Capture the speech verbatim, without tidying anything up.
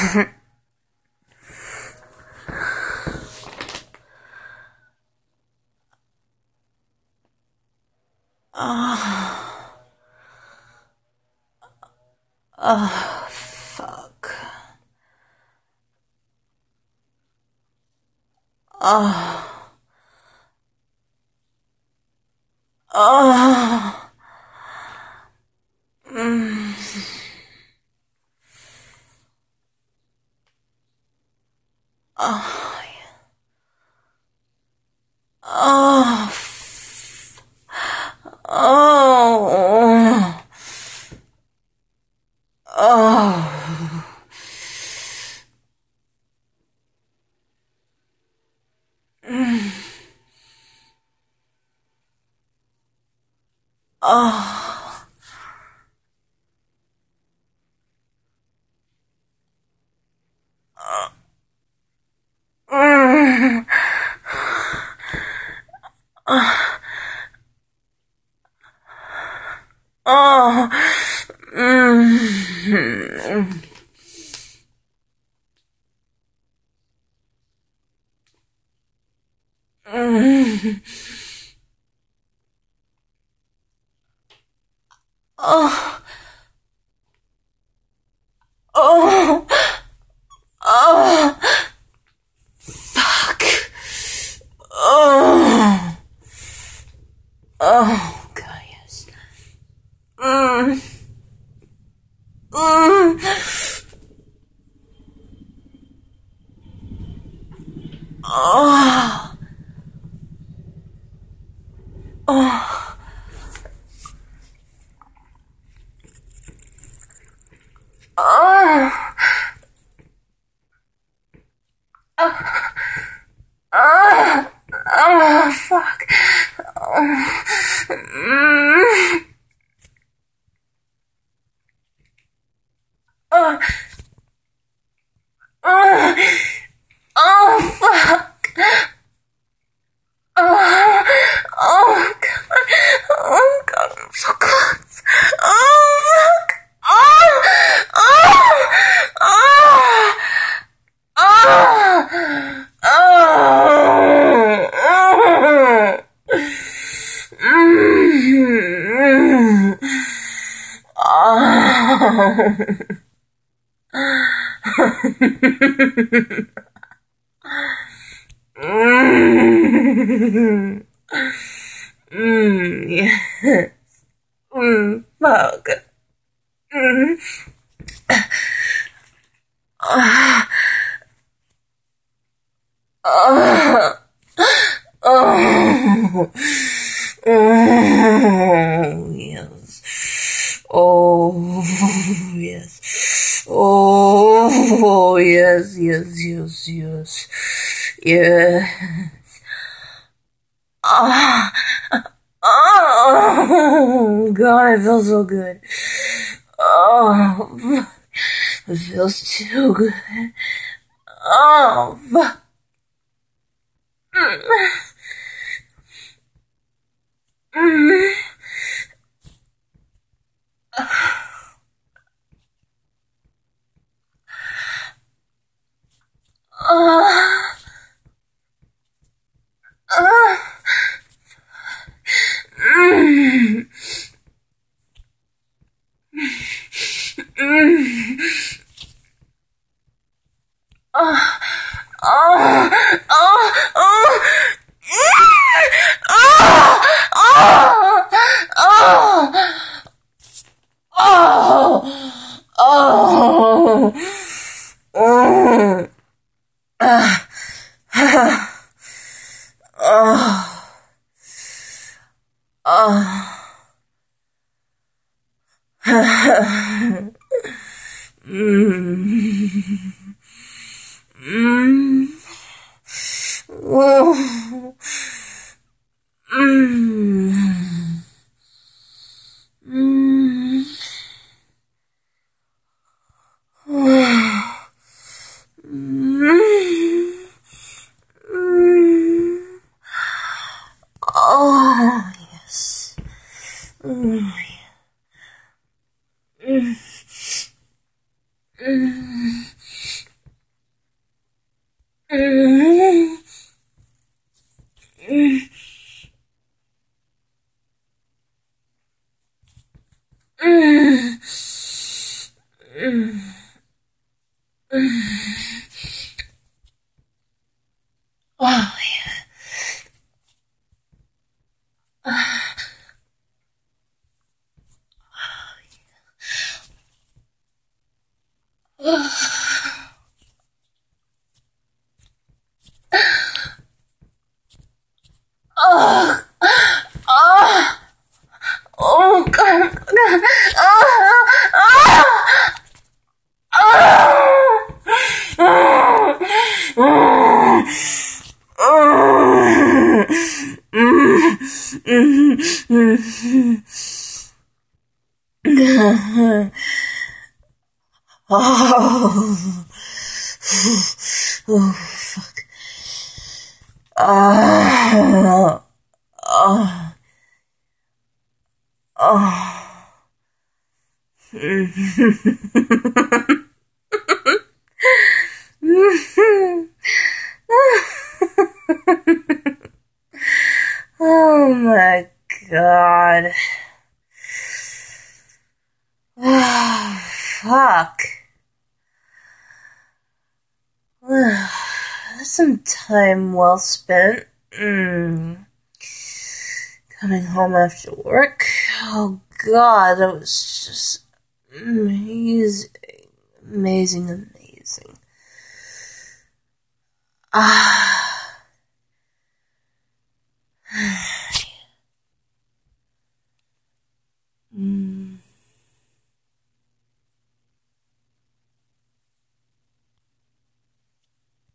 Oh, oh, fuck. Oh, oh, mm. Oh, oh, oh, oh. Mm. Oh, mm. Oh, mm. Mm. Oh, oh, oh, fuck. Oh, oh, God, yes. Mm, mm, oh, oh, oh, oh, oh, fuck. Oh, mm, oh, oh, oh, fuck. Oh, oh, God. Oh, God, I'm so close. Oh, fuck. Oh, oh, oh, oh, oh, oh. Mm, oh. Mm, yes. Mm, fuck. Mm. Uh, uh, oh. Oh, yes. Oh, yes. Oh, yes, yes, yes, yes. Yeah. Ah. Oh, God, it feels so good. Oh, it feels too good. Oh, fuck. Mm. Mm. Oh, oh. Mm. Mm. Oh, oh, oh, oh. Oh, oh, oh, oh, oh, oh, ah, oh, oh, mm, mm, oh, mm, mm, oh, mm, mm. Oh, yes. Mm, mm, mm. Oh, oh, oh, God. Oh, oh, oh, fuck. Oh, oh, oh. Oh my God. Oh, fuck. That's some time well spent. Mm. Coming home after work. Oh God, that was just amazing. Amazing, amazing. Ah. mm.